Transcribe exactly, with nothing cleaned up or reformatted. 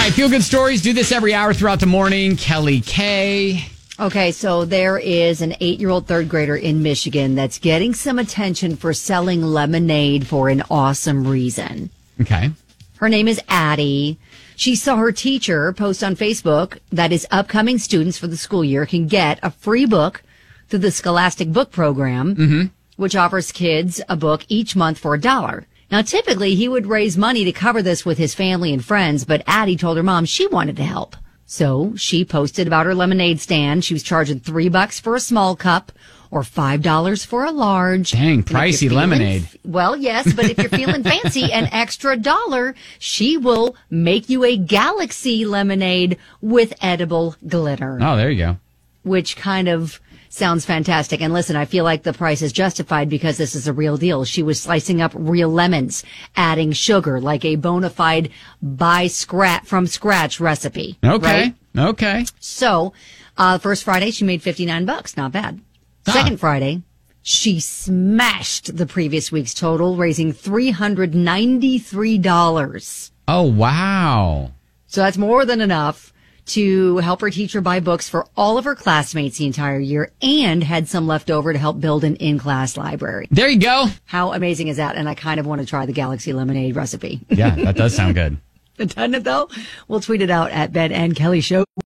right, feel good stories. Do this every hour throughout the morning. Kelly K. Okay, so there is an eight-year-old third grader in Michigan that's getting some attention for selling lemonade for an awesome reason. Okay. Her name is Addie. She saw her teacher post on Facebook that his upcoming students for the school year can get a free book through the Scholastic Book Program, mm-hmm. which offers kids a book each month for a dollar. Now, typically, he would raise money to cover this with his family and friends, but Addie told her mom she wanted to help. So she posted about her lemonade stand. She was charging three bucks for a small cup or five dollars for a large. Dang, pricey feeling, lemonade. Well, yes, but if you're feeling fancy, an extra dollar, she will make you a Galaxy lemonade with edible glitter. Oh, there you go. Which kind of sounds fantastic. And listen, I feel like the price is justified because this is a real deal. She was slicing up real lemons, adding sugar, like a bona fide buy scratch from scratch recipe. Okay. Right? Okay. So, uh, first Friday, she made fifty-nine bucks. Not bad. Ah. Second Friday, she smashed the previous week's total, raising three hundred ninety-three dollars. Oh, wow. So that's more than enough to help her teacher buy books for all of her classmates the entire year and had some left over to help build an in-class library. There you go. How amazing is that? And I kind of want to try the Galaxy Lemonade recipe. Yeah, that does sound good. Doesn't it, though? We'll tweet it out at Ben and Kelly Show.